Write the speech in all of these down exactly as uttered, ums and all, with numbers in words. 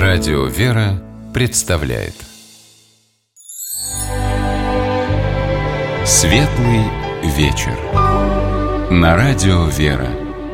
Радио «Вера» представляет Светлый вечер на Радио «Вера».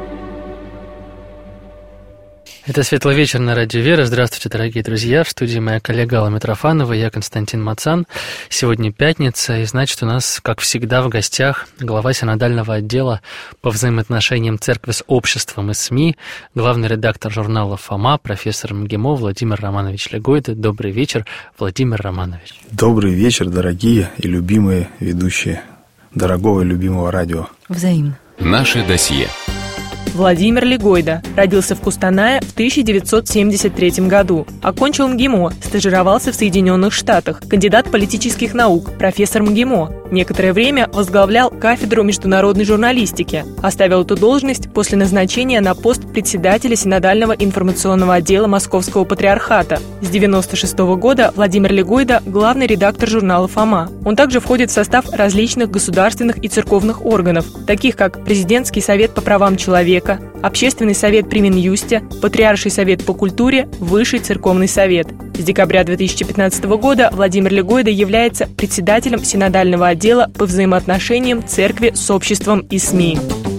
Это «Светлый вечер» на Радио «Вера». Здравствуйте, дорогие друзья. В студии моя коллега Алла Митрофанова, я Константин Мацан. Сегодня пятница, и значит, у нас, как всегда, в гостях глава синодального отдела по взаимоотношениям церкви с обществом и СМИ, главный редактор журнала «Фома», профессор МГИМО Владимир Романович Легойда. Добрый вечер, Владимир Романович. Добрый вечер, дорогие и любимые ведущие дорогого и любимого радио. Взаимно. Наше досье. Владимир Легойда родился в Кустанае в тысяча девятьсот семьдесят третьем году. Окончил МГИМО, стажировался в Соединенных Штатах, кандидат политических наук, профессор МГИМО. Некоторое время возглавлял кафедру международной журналистики. Оставил эту должность после назначения на пост председателя синодального информационного отдела Московского патриархата. С девяносто шестого года Владимир Легойда – главный редактор журнала «Фома». Он также входит в состав различных государственных и церковных органов, таких как Президентский совет по правам человека, Общественный совет при Минюсте, Патриарший совет по культуре, Высший церковный совет. С декабря две тысячи пятнадцатого года Владимир Легойда является председателем синодального отдела по взаимоотношениям церкви с обществом и СМИ.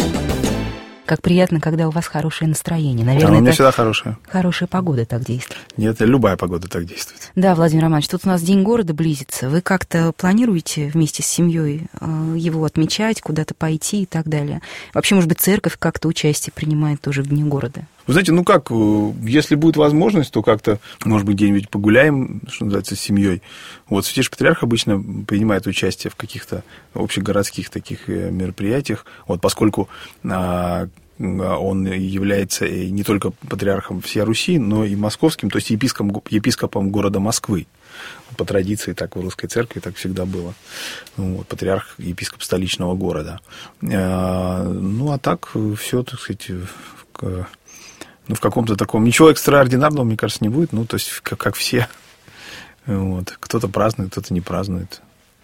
Как приятно, когда у вас хорошее настроение. Наверное, а у меня это всегда хорошее. Хорошая погода так действует. Нет, любая погода так действует. Да, Владимир Романович, тут у нас День города близится. Вы как-то планируете вместе с семьей его отмечать, куда-то пойти и так далее? Вообще, может быть, церковь как-то участие принимает тоже в Дне города? Вы знаете, ну как, если будет возможность, то как-то, может быть, где-нибудь погуляем, что называется, с семьей. Вот Святейший Патриарх обычно принимает участие в каких-то общегородских таких мероприятиях, вот, поскольку а, он является не только патриархом всей Руси, но и московским, то есть епископом, епископом города Москвы. По традиции так в русской церкви так всегда было. Вот, патриарх, епископ столичного города. А, ну, а так все, так сказать, в, ну, в каком-то таком... Ничего экстраординарного, мне кажется, не будет. Ну, то есть, как, как все. Вот. Кто-то празднует, кто-то не празднует.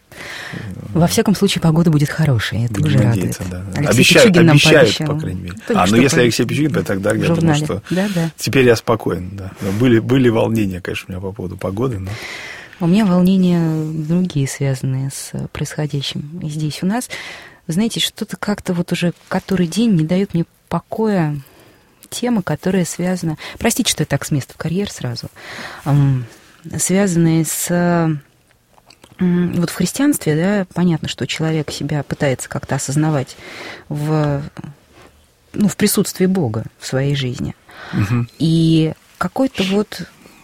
Во всяком случае, погода будет хорошая. Это уже радует. Да. Алексей Обещают, Пичугин нам обещают, пообещал. по крайней мере. Только а, ну, если Алексей Пичугин, тогда я думаю, что да, да. теперь я спокоен. Да. Были, были волнения, конечно, у меня по поводу погоды, но... У меня волнения другие, связанные с происходящим здесь у нас. Вы знаете, что-то как-то вот уже который день не дает мне покоя тема, которая связана... Простите, что я так с места в карьер сразу. Связанная с... Вот в христианстве, да, понятно, что человек себя пытается как-то осознавать в, ну, в присутствии Бога в своей жизни. Угу. И какой-то вот...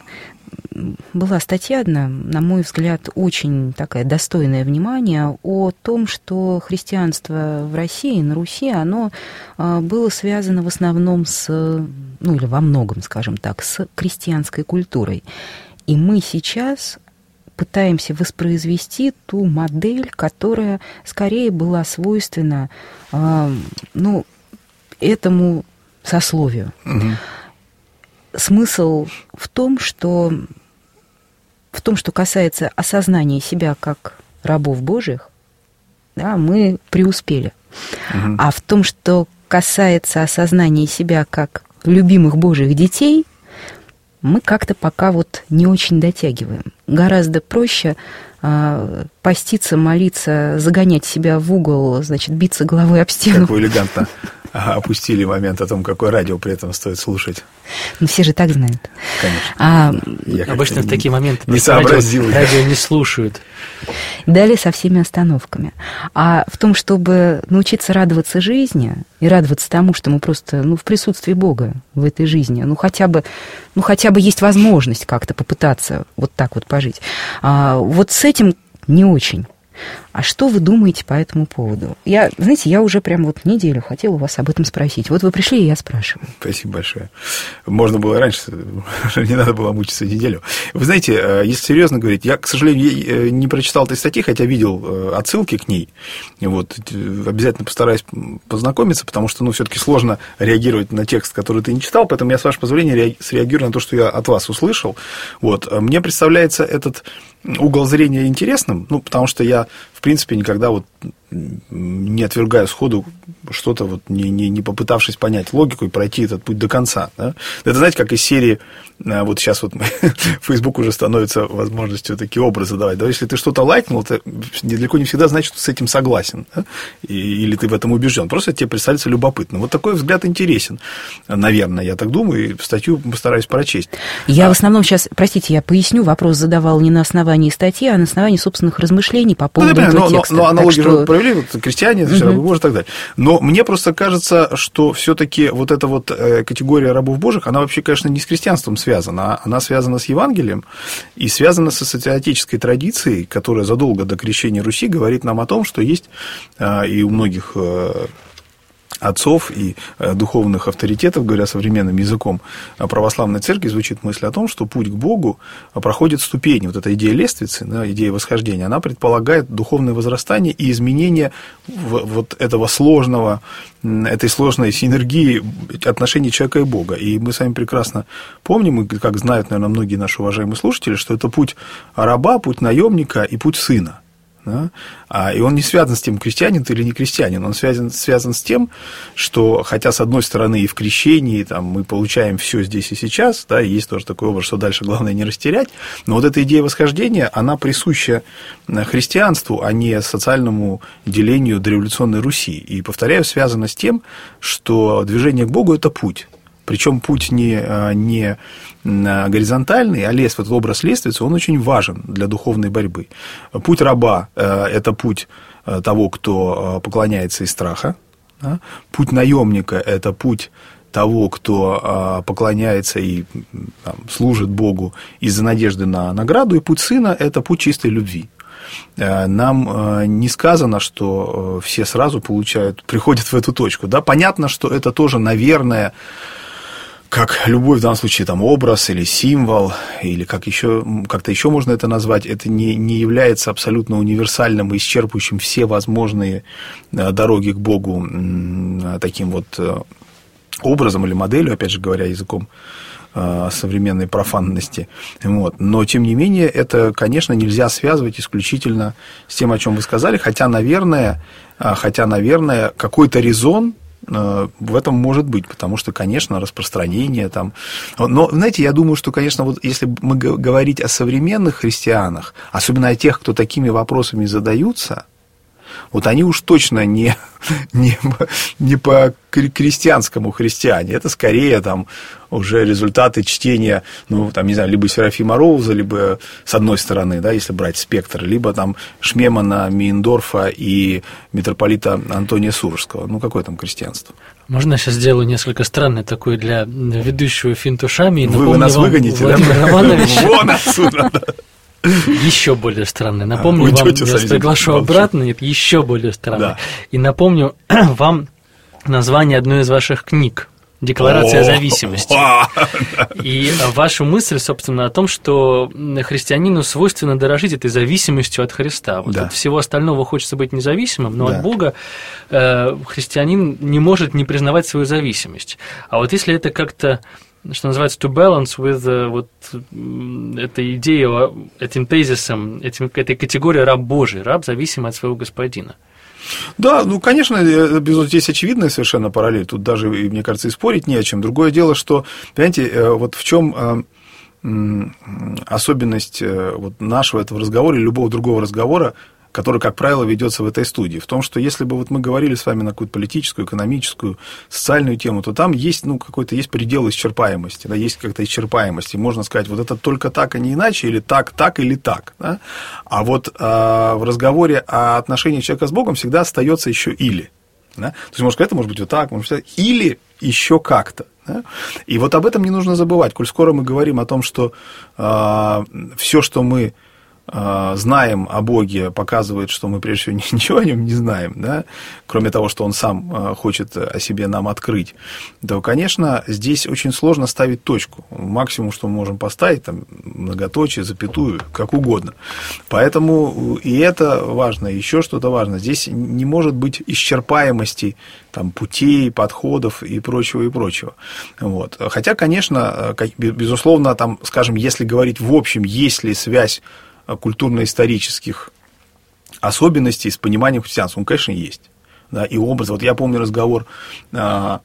Была статья одна, на мой взгляд, очень такая достойная внимания, о том, что христианство в России, на Руси, оно было связано в основном с, ну или во многом, скажем так, с крестьянской культурой. И мы сейчас пытаемся воспроизвести ту модель, которая скорее была свойственна, ну, этому сословию. Угу. Смысл в том, что в том, что касается осознания себя как рабов Божьих, да, мы преуспели. Угу. А в том, что касается осознания себя как любимых Божьих детей, мы как-то пока вот не очень дотягиваем. Гораздо проще э, поститься, молиться, загонять себя в угол, значит, биться головой об стену. Как вы элегантно опустили момент о том, какое радио при этом стоит слушать. Ну, все же так знают. Конечно. А, Обычно в такие моменты не сообразил. Радио, радио не слушают. Далее со всеми остановками. А в том, чтобы научиться радоваться жизни и радоваться тому, что мы просто, ну, в присутствии Бога в этой жизни, ну, хотя бы, ну, хотя бы есть возможность как-то попытаться вот так вот пожить. А, вот с этим не очень. А что вы думаете по этому поводу? Я, знаете, я уже прям вот неделю хотела у вас об этом спросить. Вот вы пришли, и я спрашиваю. Спасибо большое. Можно было раньше, не надо было мучиться неделю. Вы знаете, если серьезно говорить, я, к сожалению, не прочитал этой статьи, хотя видел отсылки к ней. Вот, обязательно постараюсь познакомиться, потому что, ну, все-таки сложно реагировать на текст, который ты не читал, поэтому я, с вашего позволения, среагирую на то, что я от вас услышал. Вот. Мне представляется этот угол зрения интересным, ну, потому что я, в принципе, никогда вот не отвергая сходу что-то, вот, не, не, не попытавшись понять логику и пройти этот путь до конца. Да? Это, знаете, как из серии, вот сейчас вот Facebook уже становится возможностью такие образы давать. Да? Если ты что-то лайкнул, это далеко не всегда значит, что ты с этим согласен. Да? И, или ты в этом убежден. Просто тебе представляется любопытно. Вот такой взгляд интересен, наверное, я так думаю, и статью постараюсь прочесть. Я а... в основном сейчас, простите, я поясню, вопрос задавал не на основании статьи, а на основании собственных размышлений по поводу ну, этого но, текста. Но, но аналогию что... же провели, вот, крестьяне, uh-huh. рабы Божьи и так далее. Но мне просто кажется, что все-таки вот эта вот категория рабов Божьих, она вообще, конечно, не с крестьянством связана, она связана с Евангелием и связана с ассоциатической традицией, которая задолго до крещения Руси говорит нам о том, что есть и у многих отцов и духовных авторитетов, говоря современным языком православной церкви, звучит мысль о том, что путь к Богу проходит ступени. Вот эта идея лестницы, да, идея восхождения, она предполагает духовное возрастание и изменение вот этого сложного, этой сложной синергии отношений человека и Бога. И мы с вами прекрасно помним, и как знают, наверное, многие наши уважаемые слушатели, что это путь раба, путь наемника и путь сына. Да? И он не связан с тем, крестьянин ты или не крестьянин, он связан, связан с тем, что, хотя, с одной стороны, и в крещении там, мы получаем все здесь и сейчас, да, и есть тоже такой образ, что дальше главное не растерять, но вот эта идея восхождения, она присуща христианству, а не социальному делению дореволюционной Руси. И, повторяю, связана с тем, что движение к Богу – это путь. Причем путь не, не горизонтальный, а лес, вот этот образ лестницы, он очень важен для духовной борьбы. Путь раба – это путь того, кто поклоняется из страха. Да? Путь наемника – это путь того, кто поклоняется и там, служит Богу из-за надежды на награду. И путь сына – это путь чистой любви. Нам не сказано, что все сразу получают, приходят в эту точку. Да? Понятно, что это тоже, наверное, как любой в данном случае там, образ или символ, или как еще, как-то еще можно это назвать, это не, не является абсолютно универсальным и исчерпывающим все возможные дороги к Богу таким вот образом или моделью, опять же говоря, языком современной профанности. Вот. Но, тем не менее, это, конечно, нельзя связывать исключительно с тем, о чем вы сказали, хотя, наверное, хотя, наверное, какой-то резон в этом может быть, потому что, конечно, распространение там... Но, знаете, я думаю, что, конечно, вот если мы говорить о современных христианах, особенно о тех, кто такими вопросами задаются, вот они уж точно не, не, не по крестьянскому христиане, это скорее там уже результаты чтения, ну, там, не знаю, либо Серафима Роуза, либо, с одной стороны, да, если брать спектр, либо там Шмемана, Мейндорфа и митрополита Антония Сурожского. Ну, какое там крестьянство? Можно я сейчас сделаю несколько странный такой для ведущего финт ушами? И вы, вы нас выгоните, Владимир да? Романович. Вон отсюда! Еще более странный. Напомню а, вам, я вас приглашу обратно, нет, еще более странный. Да. И напомню вам название одной из ваших книг. «Декларация зависимости». И вашу мысль, собственно, о том, что христианину свойственно дорожить этой зависимостью от Христа. Вот да. От всего остального хочется быть независимым, но да. от Бога э, христианин не может не признавать свою зависимость. А вот если это как-то, что называется, to balance with вот этой идеей, этим тезисом, этим, этой категорией раб Божий, раб зависимый от своего господина. Да, ну, конечно, здесь очевидная совершенно параллель, тут даже, мне кажется, и спорить не о чем. Другое дело, что, понимаете, вот в чем особенность вот нашего этого разговора или любого другого разговора, который, как правило, ведется в этой студии, в том, что если бы вот мы говорили с вами на какую-то политическую, экономическую, социальную тему, то там есть, ну, какой-то есть предел исчерпаемости, да, есть какая-то исчерпаемость, и можно сказать, вот это только так, а не иначе, или так, так, или так, да? А вот а, в разговоре о отношениях человека с Богом всегда остается еще или, да? То есть, может, это может быть вот так, может быть, или еще как-то. Да? И вот об этом не нужно забывать, коль скоро мы говорим о том, что а, все, что мы знаем о Боге, показывает, что мы прежде всего ничего о нем не знаем, да? Кроме того, что он сам хочет о себе нам открыть, то, конечно, здесь очень сложно ставить точку. Максимум, что мы можем поставить, там, многоточие, запятую, как угодно. Поэтому и это важно, и еще что-то важно. Здесь не может быть исчерпаемости там, путей, подходов и прочего, и прочего. Вот. Хотя, конечно, безусловно, там, скажем, если говорить в общем, есть ли связь культурно-исторических особенностей с пониманием христианства. Он, конечно, есть. Да, и образ. Вот я помню разговор а,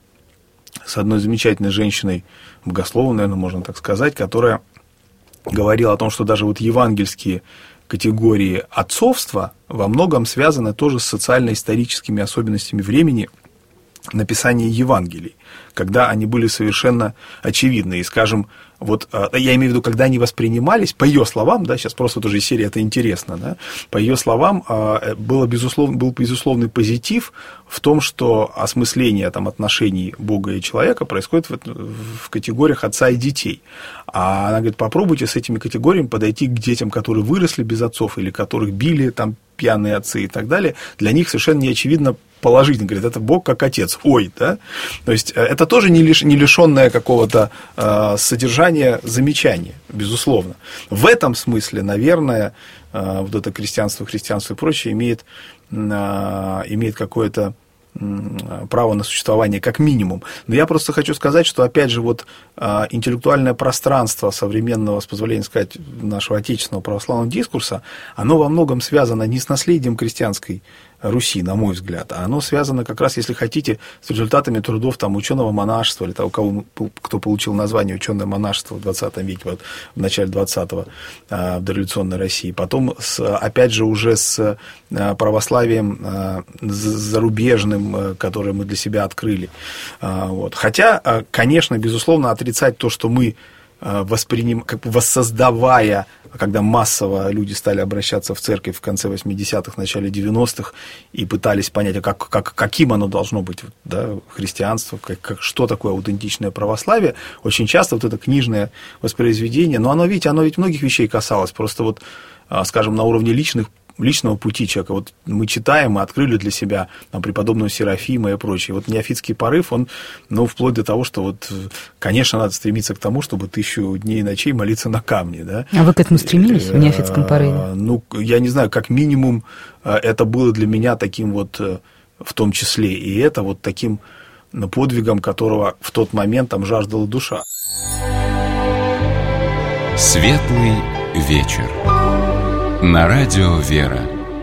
с одной замечательной женщиной, богословом, наверное, можно так сказать, которая говорила о том, что даже вот евангельские категории отцовства во многом связаны тоже с социально-историческими особенностями времени написания Евангелий, когда они были совершенно очевидны. И, скажем, вот я имею в виду, когда они воспринимались, по ее словам, да, сейчас просто тоже из серии «Это интересно», да, по ее словам, было безусловно, был безусловный позитив в том, что осмысление там, отношений Бога и человека происходит в, в категориях отца и детей. А она говорит, попробуйте с этими категориями подойти к детям, которые выросли без отцов или которых били там пьяные отцы и так далее. Для них совершенно не очевидно положительно. Говорит, это Бог как отец. Ой, да? То есть, это тоже не, лиш, не лишенное какого-то э, содержания замечания, безусловно. В этом смысле, наверное, э, вот это крестьянство, христианство и прочее имеет, э, имеет какое-то право на существование как минимум. Но я просто хочу сказать, что, опять же, вот э, интеллектуальное пространство современного, с позволения сказать, нашего отечественного православного дискурса, оно во многом связано не с наследием крестьянской Руси, на мой взгляд, а оно связано как раз, если хотите, с результатами трудов там, ученого монашества, или того, кого, кто получил название ученое монашество в двадцатом веке, вот, в начале двадцатого, э, в дореволюционной России. Потом, с, опять же, уже с э, православием э, зарубежным, э, которое мы для себя открыли. Э, вот. Хотя, э, конечно, безусловно, отрицать то, что мы восприним, как бы воссоздавая, когда массово люди стали обращаться в церковь в конце восьмидесятых, начале девяностых и пытались понять, а как, как, каким оно должно быть, да, христианство, как, как, что такое аутентичное православие, очень часто вот это книжное воспроизведение, но оно, видите, оно ведь многих вещей касалось, просто вот, скажем, на уровне личных личного пути человека. Вот мы читаем, мы открыли для себя там, преподобного Серафима и прочее. Вот неофитский порыв, он, ну, вплоть до того, что вот, конечно, надо стремиться к тому, чтобы тысячу дней и ночей молиться на камне, да. А вы к этому стремились в неофитском порыве? Ну, я не знаю, как минимум это было для меня таким вот, в том числе, и это вот таким подвигом, которого в тот момент там жаждала душа. Светлый вечер. На радио «Вера».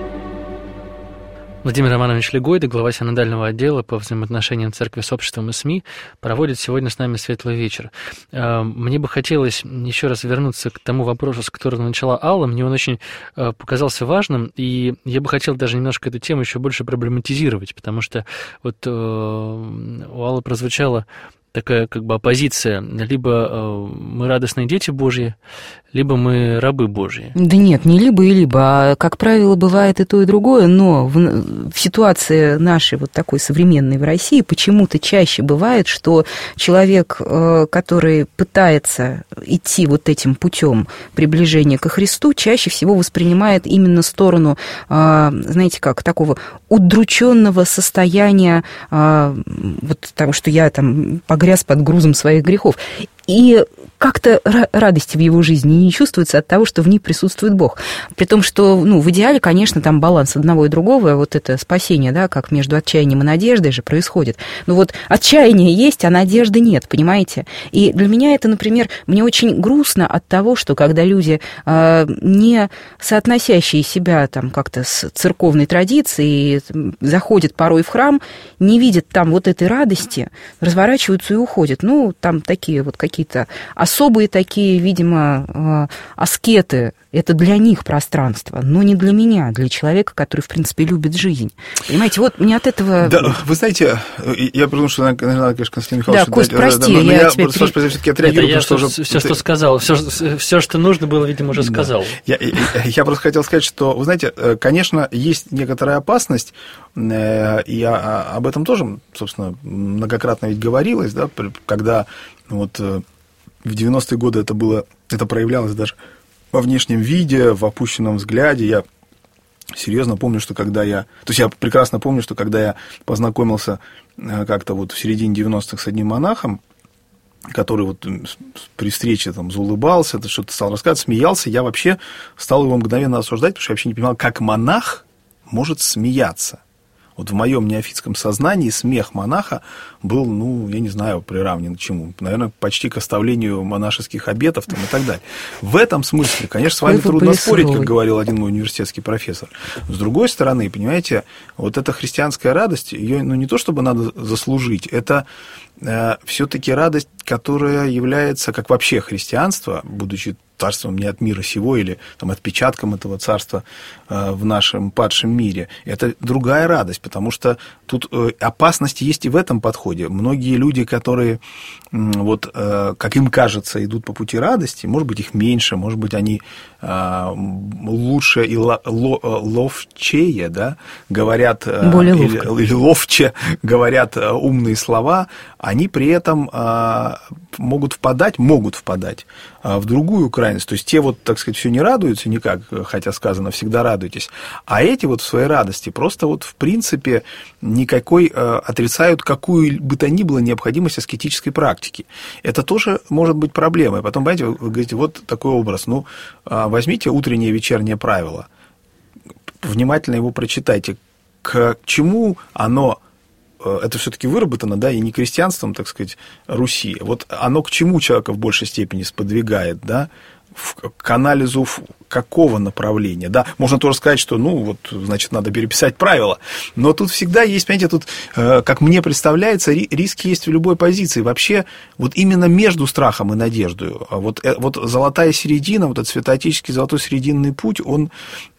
Владимир Романович Легойда, глава синодального отдела по взаимоотношениям церкви с обществом и СМИ, проводит сегодня с нами светлый вечер. Мне бы хотелось еще раз вернуться к тому вопросу, с которого начала Алла. Мне он очень показался важным, и я бы хотел даже немножко эту тему еще больше проблематизировать, потому что вот у Аллы прозвучало такая как бы оппозиция. Либо э, мы радостные дети Божьи, либо мы рабы Божьи. Да нет, не либо и либо, а, как правило, бывает и то, и другое, но в, в ситуации нашей вот такой современной в России почему-то чаще бывает, что человек, э, который пытается идти вот этим путем приближения ко Христу, чаще всего воспринимает именно сторону, э, знаете как, такого удрученного состояния, э, вот того, что я там погряз под грузом своих грехов. И как-то радости в его жизни не чувствуется от того, что в ней присутствует Бог. При том, что, ну, в идеале, конечно, там баланс одного и другого, вот это спасение, да, как между отчаянием и надеждой же происходит. Но вот отчаяние есть, а надежды нет, понимаете? И для меня это, например, мне очень грустно от того, что когда люди, не соотносящие себя там как-то с церковной традицией, заходят порой в храм, не видят там вот этой радости, разворачиваются и уходят. Ну, там такие вот какие какие-то особые такие, видимо, аскеты. Это для них пространство, но не для меня, для человека, который, в принципе, любит жизнь. Понимаете, вот мне от этого... Да, вы знаете, я потому что, наверное, конечно, Константин Михайлович... Да, Кость, дать, прости, да, я, я тебя... просто, пере... все-таки отреагирую, потому что уже... уже... Все, что сказал, все, все, что нужно было, видимо, уже сказал. Да. Я, я, я просто хотел сказать, что, вы знаете, конечно, есть некоторая опасность, и об этом тоже, собственно, многократно ведь говорилось, да, когда вот в девяностые годы это было, это проявлялось даже во внешнем виде, в опущенном взгляде. Я серьезно помню, что когда я... То есть я прекрасно помню, что когда я познакомился как-то вот в середине девяностых с одним монахом, который вот при встрече там заулыбался, что-то стал рассказывать, смеялся, я вообще стал его мгновенно осуждать, потому что я вообще не понимал, как монах может смеяться. Вот в моем неофитском сознании смех монаха был, ну, я не знаю, приравнен к чему. Наверное, почти к оставлению монашеских обетов там, и так далее. В этом смысле, конечно, с вами трудно спорить, как говорил один мой университетский профессор. С другой стороны, понимаете, вот эта христианская радость, ее, ну, не то чтобы надо заслужить, это э, все-таки радость, которая является, как вообще христианство, будучи царством не от мира сего или там, отпечатком этого царства э, в нашем падшем мире. Это другая радость, потому что тут э, опасности есть и в этом подходе. Многие люди, которые, э, вот, э, как им кажется, идут по пути радости, может быть, их меньше, может быть, они э, лучше и ло, ло, ловчее, да, говорят, э, или, или ловче говорят э, умные слова, они при этом э, могут впадать, могут впадать в другую крайность. То есть те вот, так сказать, все не радуются никак, хотя сказано, всегда радуйтесь, а эти вот в своей радости просто вот в принципе никакой отрицают какую бы то ни было необходимость аскетической практики. Это тоже может быть проблемой. Потом, понимаете, вы говорите, вот такой образ, ну, возьмите утреннее и вечернее правило, внимательно его прочитайте, к чему оно это все-таки выработано, да, и не крестьянством, так сказать, Руси. Вот оно к чему человека в большей степени сподвигает, да, к анализу какого направления, да. Можно тоже сказать, что, ну, вот, значит, надо переписать правила, но тут всегда есть, понимаете, тут, как мне представляется, риски есть в любой позиции. Вообще, вот именно между страхом и надеждой, вот, вот золотая середина, вот этот святоотеческий золотой серединный путь, он,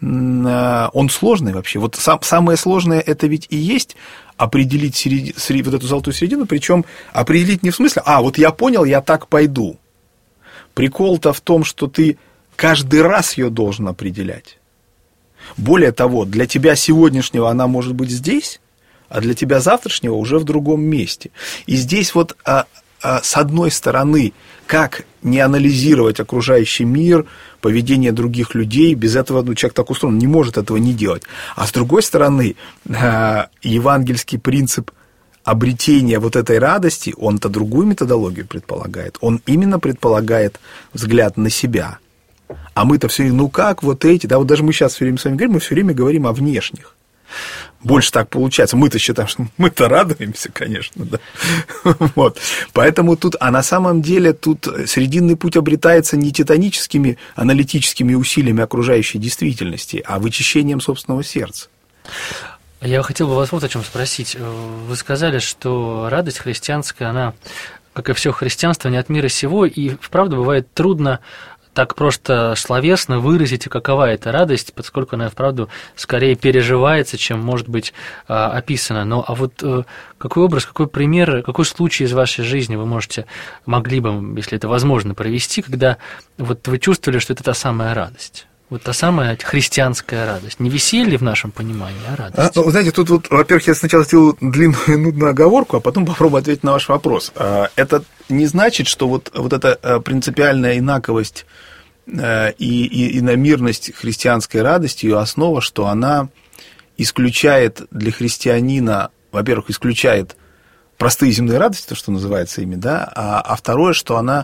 он сложный вообще. Вот сам, самое сложное это ведь и есть определить середи, вот эту золотую середину, причем определить не в смысле, а, вот я понял, я так пойду. Прикол-то в том, что ты каждый раз ее должен определять. Более того, для тебя сегодняшнего она может быть здесь, а для тебя завтрашнего уже в другом месте. И здесь вот а, а, с одной стороны, как не анализировать окружающий мир, поведение других людей, без этого, ну, человек так устроен, не может этого не делать. А с другой стороны, а, евангельский принцип обретения вот этой радости, он-то другую методологию предполагает. Он именно предполагает взгляд на себя. А мы-то все время, ну как вот эти, да, вот даже мы сейчас все время с вами говорим, мы все время говорим о внешних. Больше так получается. Мы-то считаем, что мы-то радуемся, конечно, да. Вот. Поэтому тут, а на самом деле тут срединный путь обретается не титаническими аналитическими усилиями окружающей действительности, а вычищением собственного сердца. Я хотел бы вас вот о чем спросить. Вы сказали, что радость христианская, она, как и все христианство, не от мира сего, и вправду бывает трудно так просто словесно выразить, какова эта радость, поскольку она, вправду, скорее переживается, чем может быть описана. Но а вот какой образ, какой пример, какой случай из вашей жизни вы можете, могли бы, если это возможно, провести, когда вот вы чувствовали, что это та самая радость? Вот та самая христианская радость. Не веселье в нашем понимании, а радость. А, вы знаете, тут вот, во-первых, я сначала сделаю длинную и нудную оговорку, а потом попробую ответить на ваш вопрос. Это не значит, что вот, вот эта принципиальная инаковость и, и иномирность христианской радости, ее основа, что она исключает для христианина, во-первых, исключает простые земные радости, то, что называется ими, да, а, а второе, что она...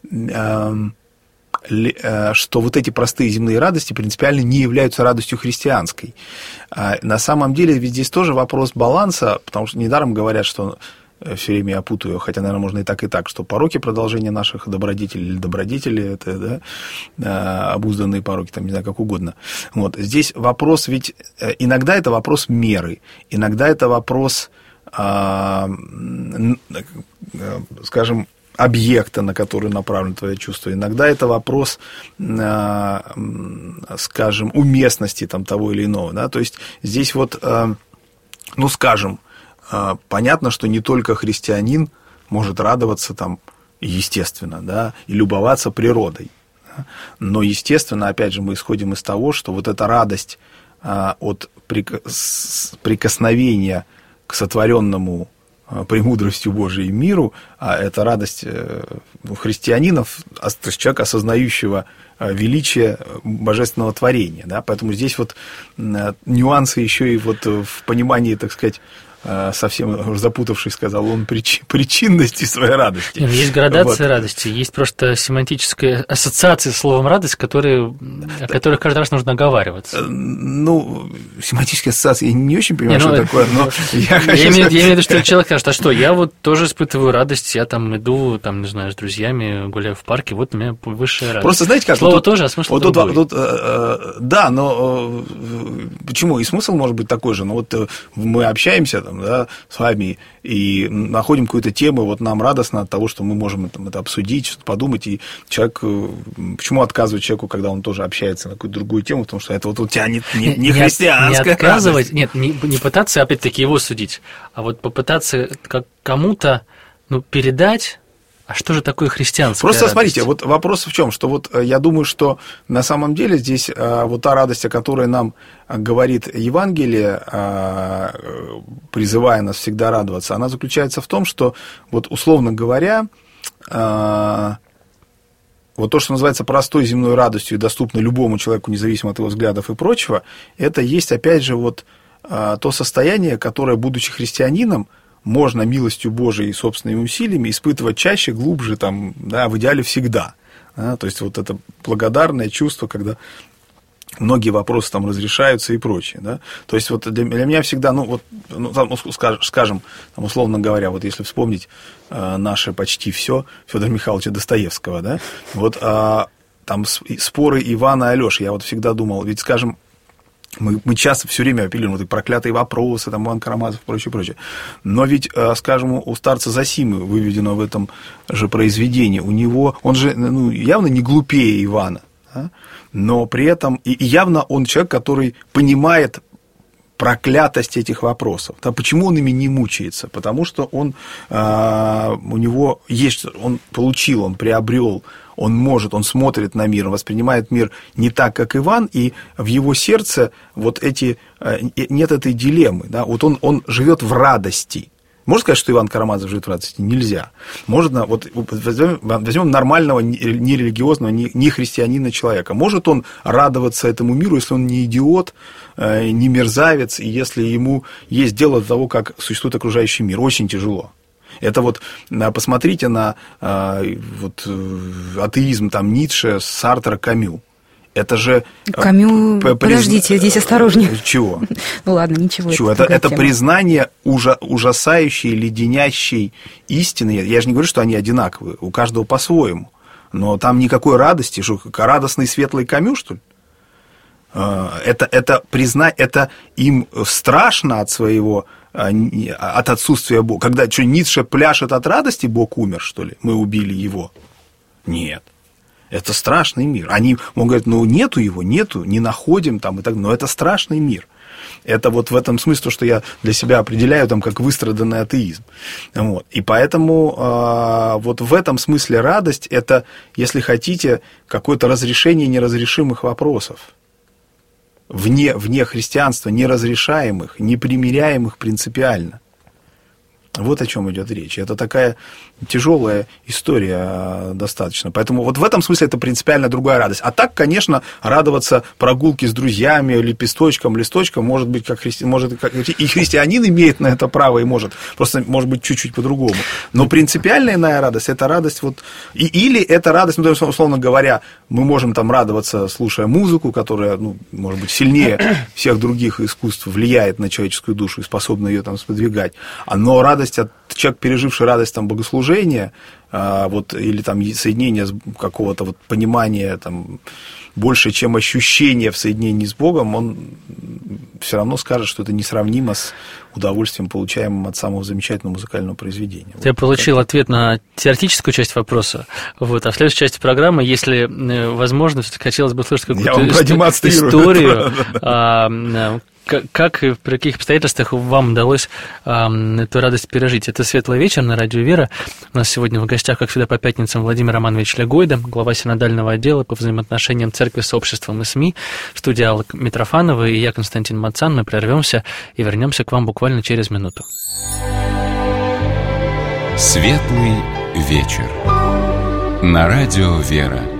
что вот эти простые земные радости принципиально не являются радостью христианской. На самом деле, ведь здесь тоже вопрос баланса, потому что недаром говорят, что все время я путаю, хотя, наверное, можно и так, и так, что пороки продолжения наших добродетелей или добродетели, это, да, обузданные пороки, там, не знаю, как угодно. Вот. Здесь вопрос, ведь иногда это вопрос меры, иногда это вопрос, скажем, объекта, на который направлено твое чувство. Иногда это вопрос, скажем, уместности там, того или иного. Да? То есть здесь вот, ну, скажем, понятно, что не только христианин может радоваться там, естественно, да, и любоваться природой. Да? Но, естественно, опять же, мы исходим из того, что вот эта радость от прикосновения к сотворенному премудростью Божией миру, а это радость христианинов, то есть человека, осознающего величие божественного творения. Да? Поэтому здесь вот нюансы еще и вот в понимании, так сказать, совсем запутавшись, сказал, он прич, причинности своей радости. Есть градация вот. радости, есть просто семантическая ассоциация с словом «радость», которые, о которых каждый раз нужно оговариваться. Ну, семантические ассоциации, я не очень понимаю, не, что ну, такое, но я, я, хочу имею, я имею в виду, что человек скажет, а что, я вот тоже испытываю радость, я там иду, там, не знаю, с друзьями, гуляю в парке, вот у меня высшая радость. Просто знаете как? Слово вот тоже, а смысл вот другой. Тут, тут, да, но почему? И смысл может быть такой же, но вот мы общаемся там, да, с вами и находим какую-то тему, вот нам радостно от того, что мы можем там, это обсудить, что-то подумать, и человек, почему отказывать человеку, когда он тоже общается на какую-то другую тему, потому что это вот у тебя не, не, не христианская не отказывать, радость. Нет, не, не пытаться, опять-таки, его судить, а вот попытаться как кому-то, ну, передать. А что же такое христианская Просто радость? Смотрите, вот вопрос в чем, что вот я думаю, что на самом деле здесь вот та радость, о которой нам говорит Евангелие, призывая нас всегда радоваться, она заключается в том, что вот условно говоря, вот то, что называется простой земной радостью и доступно любому человеку, независимо от его взглядов и прочего, это есть опять же вот то состояние, которое, будучи христианином, можно милостью Божией и собственными усилиями испытывать чаще, глубже, там, да, в идеале всегда. Да, то есть вот это благодарное чувство, когда многие вопросы там разрешаются и прочее. Да. То есть вот для, для меня всегда, ну вот, ну, там, скажем, там, условно говоря, вот если вспомнить э, наше почти все Федора Михайловича Достоевского, да, вот э, там споры Ивана и Алёши, я вот всегда думал, ведь, скажем, Мы, мы часто все время апеллируем, вот эти проклятые вопросы, там, Иван Карамазов и прочее, прочее. Но ведь, скажем, у старца Зосимы, выведено в этом же произведении, у него, он же ну, явно не глупее Ивана, да? Но при этом, и, и явно он человек, который понимает проклятость этих вопросов. Да, почему он ими не мучается? Потому что он, а, у него есть, он получил, он приобрел, он может, он смотрит на мир, он воспринимает мир не так, как Иван, и в его сердце вот эти, нет этой дилеммы. Да? Вот он, он живет в радости. Можно сказать, что Иван Карамазов живет в радости? Нельзя. Можно, вот возьмем, возьмем нормального, нерелигиозного, не христианина человека. Может он радоваться этому миру, если он не идиот, не мерзавец, и если ему есть дело до того, как существует окружающий мир? Очень тяжело. Это вот, посмотрите на вот, атеизм там, Ницше, Сартра, Камю. Это же... Камю, приз... подождите, здесь осторожнее. Чего? Ну ладно, ничего. Чего? Это, это признание ужа... ужасающей, леденящей истины. Я же не говорю, что они одинаковые, у каждого по-своему. Но там никакой радости, что радостный светлый Камю, что ли? Это, это, призна... это им страшно от своего... от отсутствия Бога. Когда что, Ницше пляшет от радости, Бог умер, что ли? Мы убили его? Нет. Это страшный мир. Они могут говорить, ну, нету его, нету, не находим там и так далее. Но это страшный мир. Это вот в этом смысле то, что я для себя определяю там, как выстраданный атеизм. Вот. И поэтому э, вот в этом смысле радость – это, если хотите, какое-то разрешение неразрешимых вопросов. Вне, вне христианства, неразрешаемых, непримиряемых принципиально. Вот о чем идет речь. Это такая тяжелая история достаточно. Поэтому вот в этом смысле это принципиально другая радость. А так, конечно, радоваться прогулке с друзьями, лепесточком, листочком, может быть, как христи... может, как... и христианин имеет на это право, и может, просто может быть чуть-чуть по-другому. Но принципиальная иная радость – это радость вот... И, или это радость, ну, условно говоря, мы можем там радоваться, слушая музыку, которая, ну, может быть, сильнее всех других искусств влияет на человеческую душу и способна ее там сподвигать. Но радость от человек, переживший радость там, богослужения, а, вот, или там, соединения какого-то вот, понимания там, больше, чем ощущение в соединении с Богом, он все равно скажет, что это несравнимо с удовольствием, получаемым от самого замечательного музыкального произведения. Я вот, получил как... ответ на теоретическую часть вопроса, вот, а в следующей части программы, если возможно, все-таки хотелось бы услышать какую-то историю, как и при каких обстоятельствах вам удалось э, эту радость пережить? Это «Светлый вечер» на радио «Вера». У нас сегодня в гостях, как всегда, по пятницам Владимир Романович Легойда, глава синодального отдела по взаимоотношениям церкви с обществом и СМИ, в студии Алла Митрофанова и я, Константин Мацан. Мы прервемся и вернемся к вам буквально через минуту. «Светлый вечер» на радио «Вера».